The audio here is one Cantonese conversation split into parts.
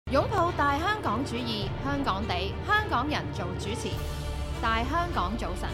擁抱大香港主義，香港地，香港人做主持。大香港早晨，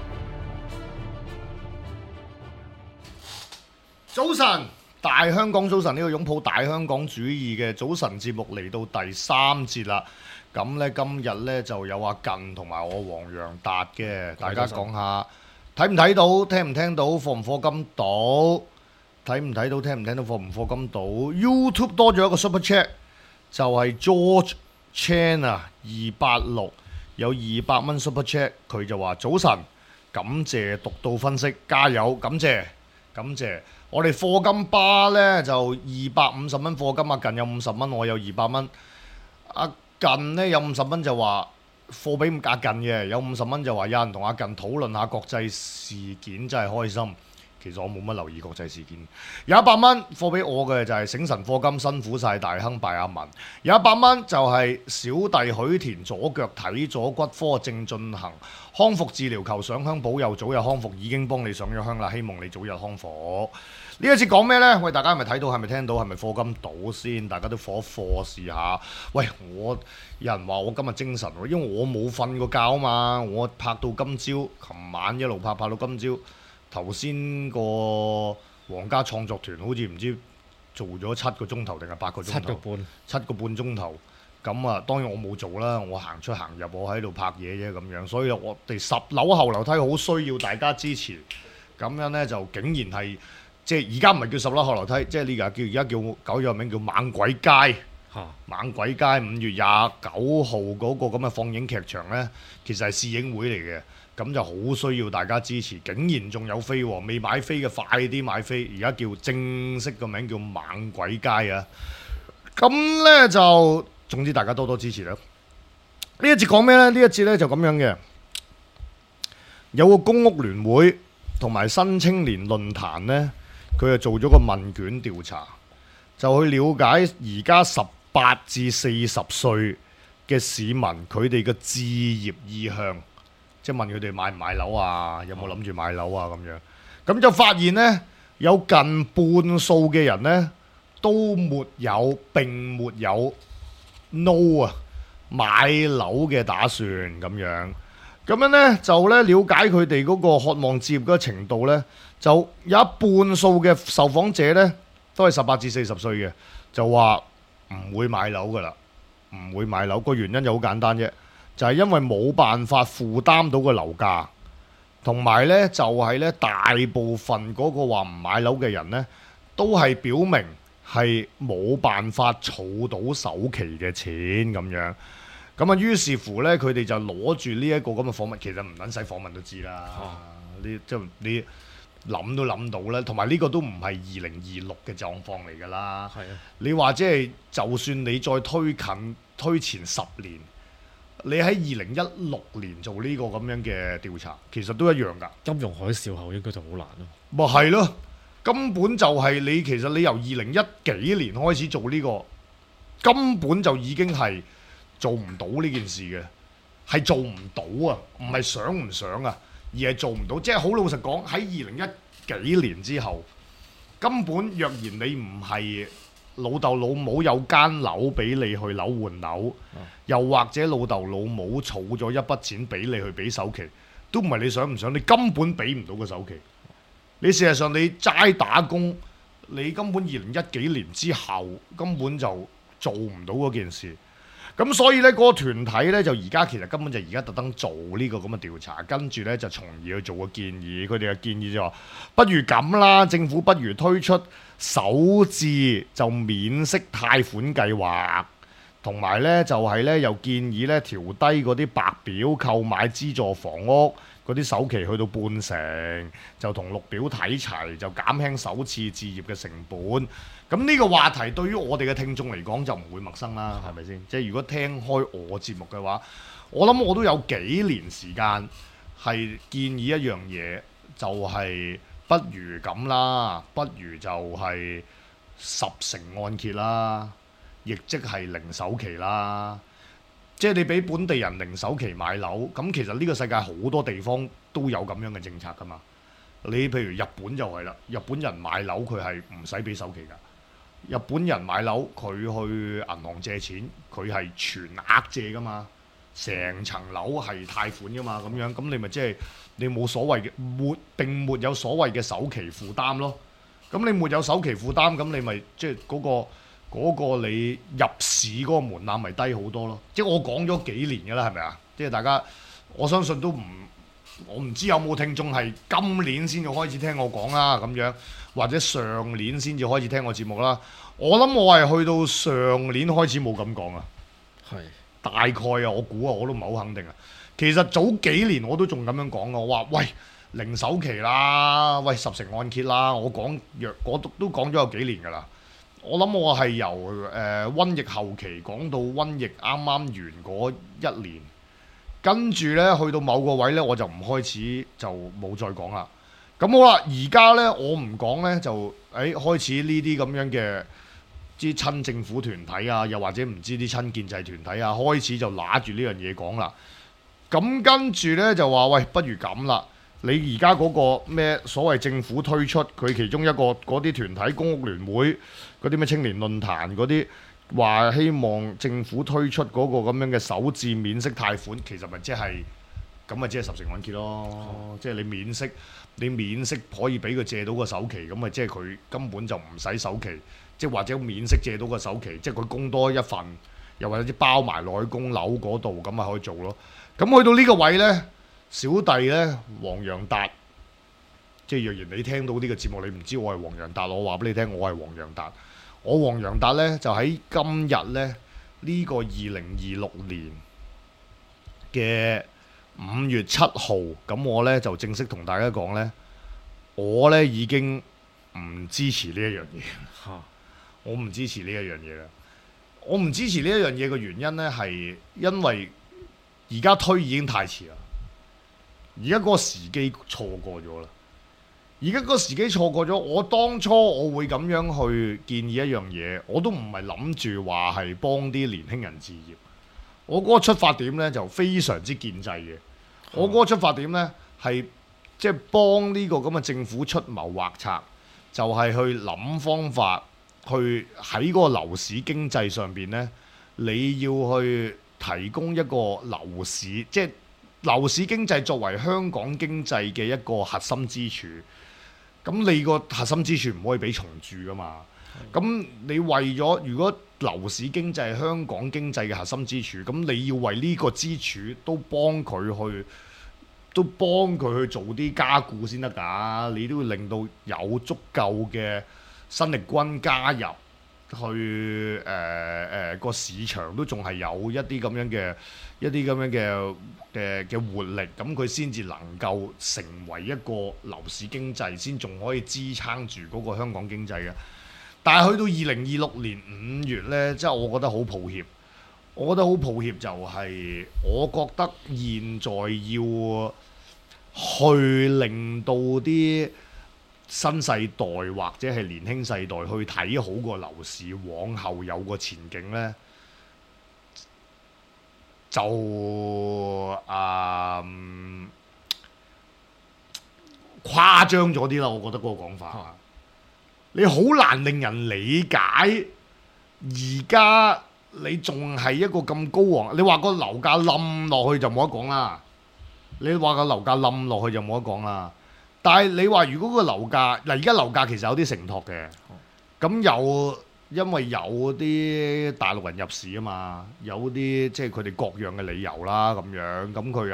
早晨，大香港早晨，呢個擁抱大香港主義嘅早晨節目嚟到第3節啦。咁呢，今日呢就有阿近同埋我黃洋達嘅，大家講下睇唔睇到、聽唔聽到、課唔課金到？睇唔睇到、聽唔聽到、課唔課金到 ？YouTube 多咗一個 Super Chat，就係 George Chan 啊，286有200蚊 Super Chat， 佢就話早晨，感謝獨到分析，加油，感謝。我哋課金巴呢就250蚊課金，阿近有50蚊，我有200蚊。阿近呢有50蚊就話課俾阿近嘅，有50蚊就話有人同阿近討論下國際事件，真係開心。其實我冇乜留意國際事件。有100蚊課俾我嘅就係醒神課金，辛苦晒大亨拜阿文。有100蚊就係小弟許田左腳睇咗骨科正進行康復治療，求上香保佑早日康復，已經幫你上咗香啦，希望你早日康復。呢一節講咩呢？喂，大家係咪睇到？係咪聽到？係咪課金到先？大家都課一課試下。喂，有人話我今日精神喎，因為我冇瞓過覺啊嘛，我拍到今朝，琴晚一路拍到今朝。頭先個皇家創作團好似唔知做咗7個鐘頭定係8個鐘頭，7個半鐘頭。咁啊，當然我冇做啦，我行出行入，我喺度拍嘢啫咁樣。所以我哋10樓後樓梯好需要大家支持。咁樣呢，就竟然係即係而家唔係叫10樓後樓梯，即係呢個而家叫改咗名叫猛鬼街。猛鬼街5月29號嗰個咁嘅放映劇場呢，其實係試映會嚟嘅。咁就好需要大家支持，竟然仲有飛喎！未買飛嘅快啲買飛，而家叫正式個名叫猛鬼街啊！咁呢，就總之大家多多支持啦。呢一節講咩呢？呢一節呢就咁樣嘅，有個公屋聯會同埋新青年論壇呢，佢就做咗個問卷調查，就去了解而家18至40歲嘅市民佢哋嘅置業意向。即係問佢哋買唔買樓啊，有冇諗住買樓啊咁樣，咁就發現呢，有近半數嘅人呢都沒有並沒有 no 啊買樓嘅打算咁樣，咁樣呢，就呢了解佢哋嗰個渴望置業嗰個程度呢，就有一半數嘅受訪者呢都係18至40歲嘅，就話唔會買樓噶啦，唔會買樓，個原因就好簡單啫。就係因為冇辦法負擔到個樓價，同埋呢就係呢大部分嗰個話唔買樓嘅人呢，都係表明係冇辦法儲到首期嘅錢咁樣。咁啊，於是乎呢，佢哋就攞住呢一個咁嘅訪問，其實唔撚使訪問都知啦。你諗都諗到啦，同埋呢個都唔係2026嘅狀況嚟㗎啦。你話即係就算你再推前10年。你喺2016年做呢個咁樣嘅調查，其實都一樣㗎。 金融海嘯後應該就好難咯。 咪係咯，根本就係其實你由2010幾年開始做呢個，根本就已經係做唔到呢件事嘅，係做唔到啊，唔係想唔想啊，而係做唔到。即係好老實講，喺2010幾年之後，根本若然你唔係老豆老母有間樓俾你去樓換樓，又或者老豆老母儲咗一筆錢俾你去俾首期，都唔係你想唔想，你根本俾唔到個首期。你事實上你齋打工，你根本2010幾年之後根本就做唔到嗰件事。咁所以呢嗰個團體呢，就而家其實根本就而家特登做呢個咁嘅調查，跟住呢就從而去做個建議。佢哋嘅建議就話：不如咁啦，政府不如推出首置就免息貸款計劃，同埋呢就係呢又建議呢調低嗰啲白表購買資助房屋嗰啲首期去到50%，就同綠表睇齊，就減輕首次置業嘅成本。咁呢個話題對於我哋嘅聽眾嚟講就唔會陌生啦，係咪先？即係如果聽開我節目嘅話，我諗我都有幾年時間係建議一樣嘢，就係不如咁啦，不如就係10成按揭啦，亦即係零首期啦。即係你俾本地人零首期買樓，咁其實呢個世界好多地方都有咁樣嘅政策㗎嘛。你譬如日本就係啦，日本人買樓佢係唔使俾首期㗎。 日本人買樓，佢去銀行借錢，佢係全額借噶嘛，成層樓係貸款噶嘛，咁樣咁你咪即係你冇所謂嘅並沒有所謂嘅首期負擔咯。咁你沒有首期負擔，咁你咪即係嗰個你入市嗰個門檻咪低好多咯。即係我講咗幾年㗎啦，係咪啊？即係大家我相信都唔，我唔知有冇聽眾係今年先至開始聽我講啦，咁樣或者上年先至開始聽我節目啦。我諗我係去到上年開始冇咁講啊。 係大概啊，我估啊，我都唔係好肯定啊。其實早幾年我都仲咁樣講嘅，我話喂零首期啦，喂10成按揭啦，我都講咗有幾年㗎啦。我諗我係由瘟疫後期講到瘟疫啱啱完嗰一年，跟住呢，去到某個位呢，我就唔開始就冇再講啦。咁好啦，而家呢，我唔講呢，就開始呢啲咁樣嘅啲親政府團體啊，又或者唔知啲親建制團體啊，開始就揦住呢樣嘢講啦。咁跟住呢，就話喂，不如咁啦。你而家嗰個咩所謂政府推出佢其中一個嗰啲團體公屋聯會嗰啲咩青年論壇嗰啲話希望政府推出嗰個咁樣嘅首置免息貸款，其實咪即係咁咪即係10成按揭咯，即係你免息可以俾佢借到個首期，咁咪即係佢根本就唔使首期，即係或者免息借到個首期，即係佢供多一份，又或者包埋落去供樓嗰度，咁咪可以做咯。咁去到呢個位呢。小弟呢，黃洋達，即係若然你聽到呢個節目，你唔知我係黃洋達，我話俾你聽，我係黃洋達。我黃洋達呢，就喺今日呢，呢個2026年嘅5月7號，咁我呢，就正式同大家講呢，我呢已經唔支持呢一樣嘢。我唔支持呢一樣嘢啦。我唔支持呢一樣嘢嘅原因呢，係因為而家推已經太遲啦。而家嗰個時機錯過咗啦！而家嗰個時機錯過咗，我當初我會咁樣去建議一樣嘢，我都唔係諗住話係幫啲年輕人置業。我嗰個出發點呢，就非常之建制嘅。我嗰個出發點呢，係即係幫呢個咁嘅政府出謀劃策，就係去諗方法，去喺嗰個樓市經濟上邊呢，你要去提供一個樓市，即係樓市經濟作為香港經濟嘅一個核心支柱，咁你個核心支柱唔可以俾重注噶嘛？咁你為咗如果樓市經濟係香港經濟嘅核心支柱，咁你要為呢個支柱都幫佢去做啲加固先得㗎，你都要令到有足夠嘅新力軍加入。去個市場都仲係有一啲咁樣嘅活力，咁佢先至能夠成為一個樓市經濟，先仲可以支撐住嗰個香港經濟嘅。但係去到2026年5月呢，即係我覺得好抱歉，就係我覺得現在要去令到啲新世代或者係年輕世代去睇好個樓市，往後有個前景呢，就誇張咗啲啦。我覺得嗰個講法，你好難令人理解。而家你仲係一個咁高昂，你話個樓價冧落去就冇得講啦。但係你話如果個樓價嗱，而家樓價其實有啲承托嘅，咁因為有啲大陸人入市啊嘛，有啲即係佢哋各樣嘅理由啦咁樣，咁佢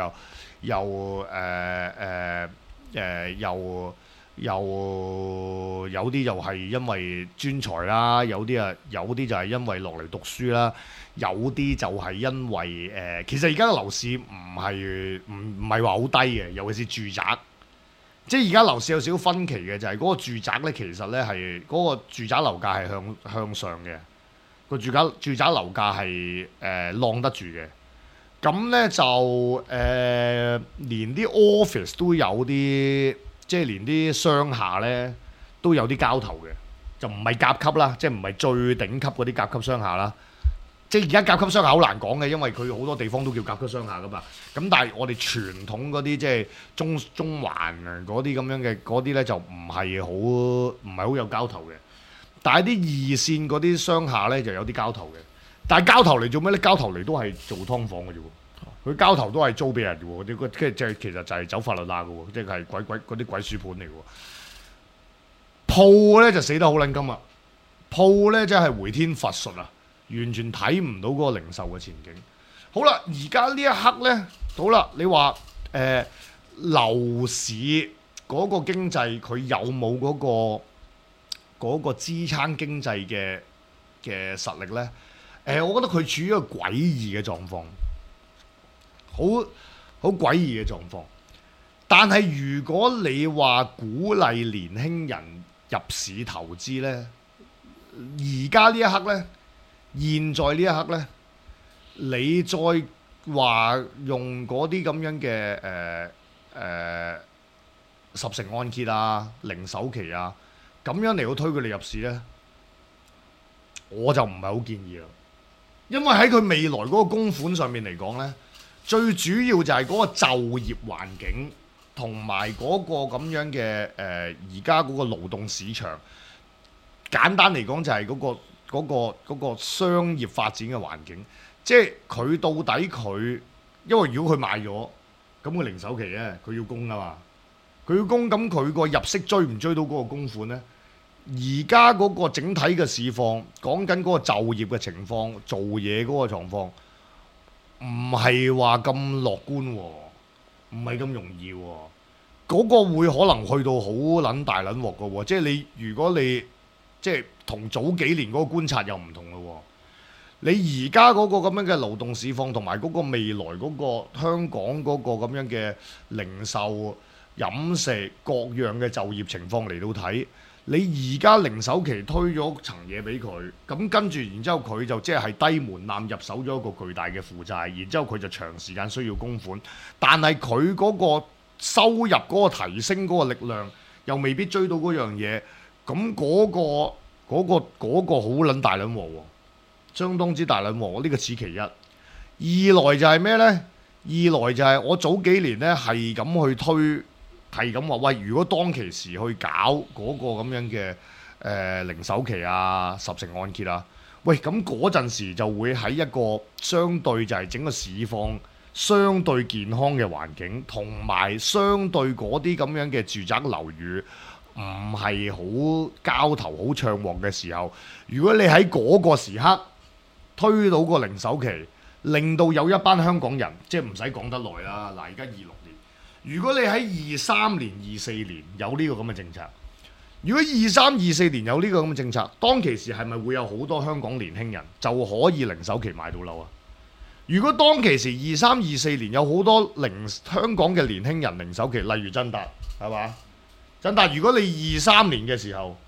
有啲就係因為專才啦，有啲就係因為落嚟讀書啦，有啲就係因為其實而家嘅樓市唔係話好低嘅，尤其是住宅。即係而家樓市有少少分歧嘅，就係嗰個住宅呢，其實呢係嗰個住宅樓價係向上嘅，個住宅樓價係晾得住嘅。咁呢就連啲 office 都有啲，即係連啲商廈呢都有啲交投嘅，就唔係甲級啦，即係唔係最頂級嗰啲甲級商廈啦。即係而家甲級商廈好難講嘅，因為佢好多地方都叫甲級商廈噶嘛。咁但係我哋傳統嗰啲即係中環嗰啲咁樣嘅嗰啲呢，就唔係好有交投嘅。 但係啲二線嗰啲商廈咧就有啲交投嘅，但係交投嚟做咩咧？交投嚟都係做劏房嘅啫喎，佢交投都係租俾人嘅喎，啲即係其實就係走法律罅嘅喎，即係鬼嗰啲鬼鼠盤嚟嘅喎。鋪咧就死得好撚金啊！鋪咧真係回天乏術啊，完全睇唔到嗰個零售嘅前景。好啦，而家呢一刻咧，好啦，你話樓市嗰個經濟佢有冇嗰個支撐經濟嘅實力呢？我覺得佢處於一個詭異嘅狀況，好詭異嘅狀況。但係如果你話鼓勵年輕人入市投資呢，而家呢一刻呢，現在呢一刻呢，你再話用嗰啲咁樣嘅10成按揭啊、零首期啊，咁樣嚟到推佢哋入市呢，我就唔係好建議啦。因為喺佢未來嗰個供款上面嚟講呢，最主要就係嗰個就業環境同埋嗰個咁樣嘅而家嗰個勞動市場，簡單嚟講就係嗰個商業發展嘅環境，即係佢到底佢，因為如果佢賣咗，咁個零首期呢，佢要供啊嘛。佢要供，咁佢個入息追唔追到嗰個供款呢？而家嗰個整體嘅市況，講緊嗰個就業嘅情況、做嘢嗰個狀況，唔係話咁樂觀喎，唔係咁容易喎。嗰個會可能去到好撚大撚鑊嘅喎，即係你如果你即係同早幾年嗰個觀察又唔同咯喎。你而家嗰個咁樣嘅勞動市況同埋嗰個未來嗰個香港嗰個咁樣嘅零售、飲食各樣嘅就業情況嚟到睇，你而家零首期推咗層嘢俾佢，咁跟住然之後佢就即係低門檻入手咗一個巨大嘅負債，然之後佢就長時間需要供款，但係佢嗰個收入嗰個提升嗰個力量又未必追到嗰樣嘢，咁嗰個好撚大撚鑊喎，相當之大撚鑊，呢個此其一。二來就係咩呢？二來就係我早幾年呢係咁去推。係咁話，喂！如果當其時去搞嗰個咁樣嘅零首期啊、10成按揭啊，喂！咁嗰陣時就會喺一個相對就係整個市況相對健康嘅環境，同埋相對嗰啲咁樣嘅住宅樓宇唔係好交投好暢旺嘅時候，如果你喺嗰個時刻推到個零首期，令到有一班香港人，即係唔使講得耐啦。嗱，而家26年。如果你喺23年、24年有呢個咁嘅政策，如果23、24年有呢個咁嘅政策，當其時係咪會有好多香港年輕人就可以零首期買到樓啊？如果當其時23、24年有好多香港嘅年輕人零首期，例如真達係嘛？真達，如果你23年嘅時候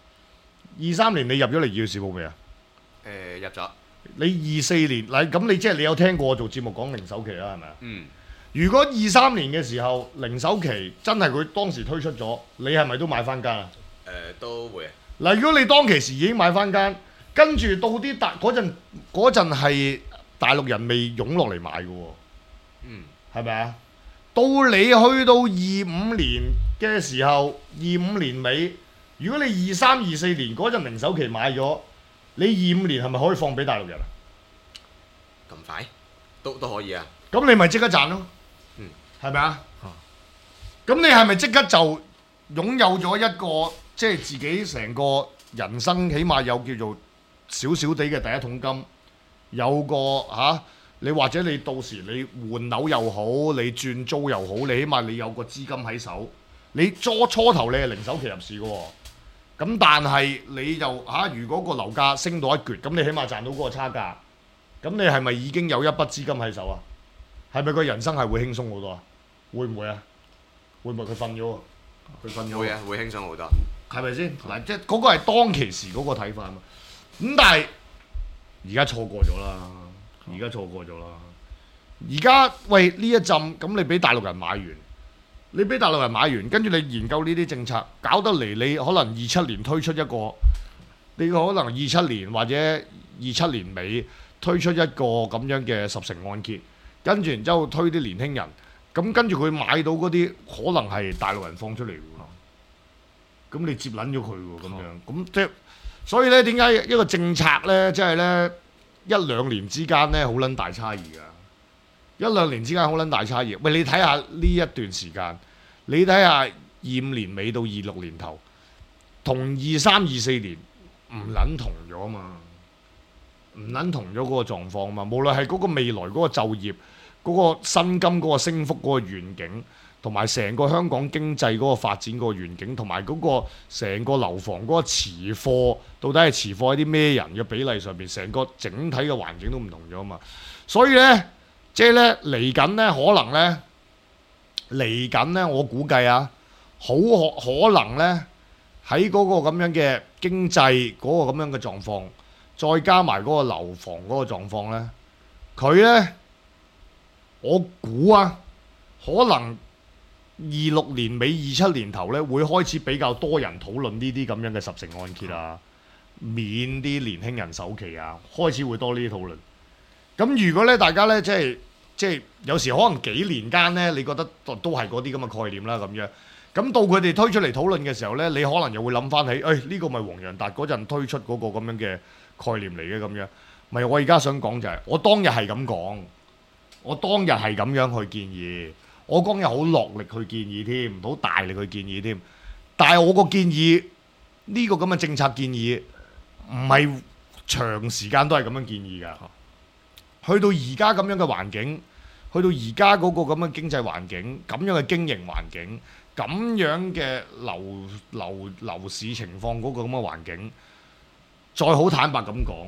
，23年你入咗嚟議事部未啊？ 入咗。 你24年嗱，咁你即係你有聽過我做節目講零首期啦，係咪啊？ 嗯。 如果23年嘅時候零首期真係佢當時推出咗，你係咪都買翻間啊？ 都會。嗱， 如果你當其時已經買翻間，跟住到啲嗰陣係大陸人未湧落嚟買嘅喎，係咪啊？到你去到25年嘅時候，25年尾，如果你23、24年嗰陣零首期買咗，你25年係咪可以放俾大陸人啊？ 咁快？都可以啊。 咁你咪即刻賺咯。係咪啊？咁你係咪即刻就擁有咗一個即係自己成個人生，起碼有叫做少少地嘅第一桶金，有個你或者你到時你換樓又好，你轉租又好，你起碼你有個資金喺手。你初頭你係零首期入市嘅喎，咁但係你就如果個樓價升到一橛，咁你起碼賺到嗰個差價，咁你係咪已經有一筆資金喺手啊？係咪個人生係會輕鬆好多啊？會唔會啊？會唔會佢瞓咗啊？佢瞓咗。 會啊，會輕鬆好多。 係咪先？嗱，即係嗰個係當其時嗰個睇法啊嘛。咁但係而家錯過咗啦，而家喂呢一陣咁，你俾大陸人買完，跟住你研究呢啲政策，搞得嚟你可能27年推出一個，你可能27年或者27年尾推出一個咁樣嘅10成按揭。跟住然之後推啲年輕人，咁跟住佢買到嗰啲可能係大陸人放出嚟喎，咁你接撚咗佢喎咁樣，咁即係所以咧，點解一個政策咧，即係咧1-2年之間咧，好撚大差異㗎。1-2年之間好撚大差異。喂，你睇下呢一段時間，你睇下25年尾到26年頭，同23、24年唔撚同咗嘛，唔撚同咗嗰個狀況嘛。無論係嗰個未來嗰個就業、嗰個薪金、嗰個升幅、嗰個願景，同埋成個香港經濟嗰個發展嗰個願景，同埋嗰個成個樓房嗰個持貨，到底係持貨喺啲咩人嘅比例上邊，成個整體嘅環境都唔同咗嘛。所以呢，即係呢嚟緊呢，可能呢，嚟緊呢，我估計啊，好可能呢，喺嗰個咁樣嘅經濟嗰個咁樣嘅狀況，再加埋嗰個樓房嗰個狀況呢，佢呢，我估啊，可能26年尾27年頭咧，會開始比較多人討論呢啲咁樣嘅十成按揭啊，免啲年輕人首期啊，開始會多呢啲討論。咁如果咧大家咧即係有時可能幾年間咧，你覺得都係嗰啲咁嘅概念啦咁樣。咁到佢哋推出嚟討論嘅時候咧，你可能又會諗翻起，呢個咪黃洋達嗰陣推出嗰個咁樣嘅概念嚟嘅咁樣。咪我而家想講就係，我當日係咁講，我當日係咁樣去建議。我當日好落力去建議添，好大力去建議添。但係我個建議呢個咁嘅政策建議唔係長時間都係咁樣建議㗎。去到而家咁樣嘅環境，去到而家嗰個咁嘅經濟環境，咁樣嘅經營環境，咁樣嘅樓市情況嗰個咁嘅環境，再好坦白咁講，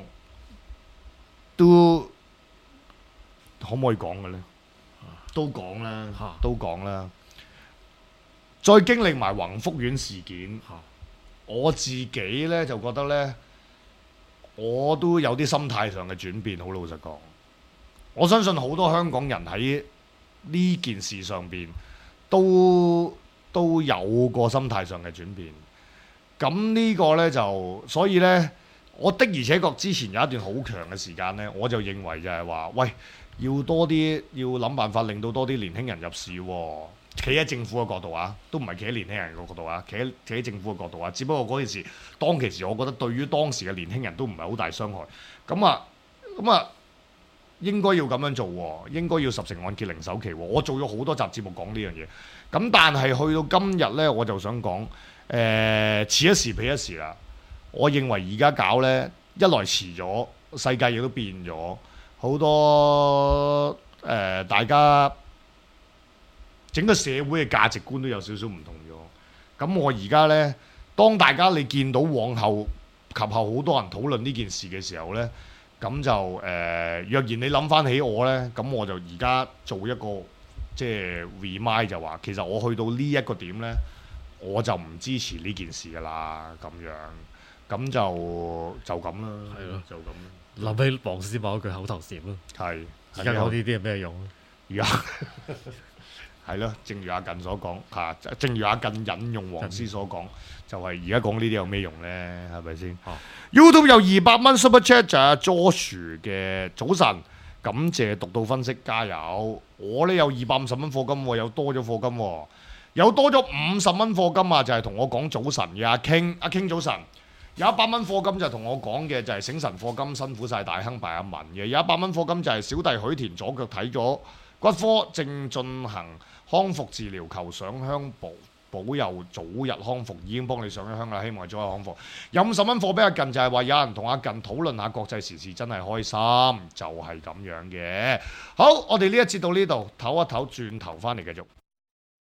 都可唔可以講嘅呢？都講啦，都講啦。再經歷埋宏福苑事件，我自己呢就覺得呢，我都有啲心態上嘅轉變。好老實講，我相信好多香港人喺呢件事上邊都有個心態上嘅轉變。咁呢個呢，就，所以呢，我的而且確之前有一段好強嘅時間呢，我就認為就係話，喂，要多啲，要諗辦法令到多啲年輕人入市喎。企喺政府嘅角度啊，都唔係企喺年輕人嘅角度啊，企喺政府嘅角度啊。只不過嗰件事當其時，我覺得對於當時嘅年輕人都唔係好大傷害。咁啊，應該要咁樣做喎，應該要10成按揭零首期喎。我做咗好多集節目講呢樣嘢。咁但係去到今日呢，我就想講，遲一時彼一時啦。我認為而家搞呢，一來遲咗，世界亦都變咗。好多大家整個社會嘅價值觀都有少少唔同咗。咁我而家呢，當大家你見到往後及後好多人討論呢件事嘅時候呢，咁就若然你諗翻起我呢，咁我就而家做一個即係 remind 就話，其實我去到呢一個點呢，我就唔支持呢件事㗎啦。咁樣咁就咁啦，係咯，就咁啦。 諗起黃師某一句口頭禪咯， 係而家講呢啲係咩用？ 而家係咯，正如阿近所講嚇，正如阿近引用黃師所講，就係而家講呢啲有咩用呢？係咪先？YouTube 有200蚊 Super Chat 就係 Josh 嘅早晨，感謝獨到分析，加油！我呢有250蚊課金喎，有多咗課金喎，有多咗50蚊課金啊！就係同我講早晨嘅阿King 早晨。有100蚊課金就同我講嘅就係醒神課金，辛苦晒大亨拜阿文嘅。有100蚊課金就係小弟許田左腳睇咗骨科，正進行康復治療，求上香保佑早日康復，已經幫你上咗香啦，希望早日康復。有50蚊課俾阿近就係話有人同阿近討論下國際時事，真係開心，就係咁樣嘅。好，我哋呢一節到呢度，唞一唞，轉頭翻嚟繼續。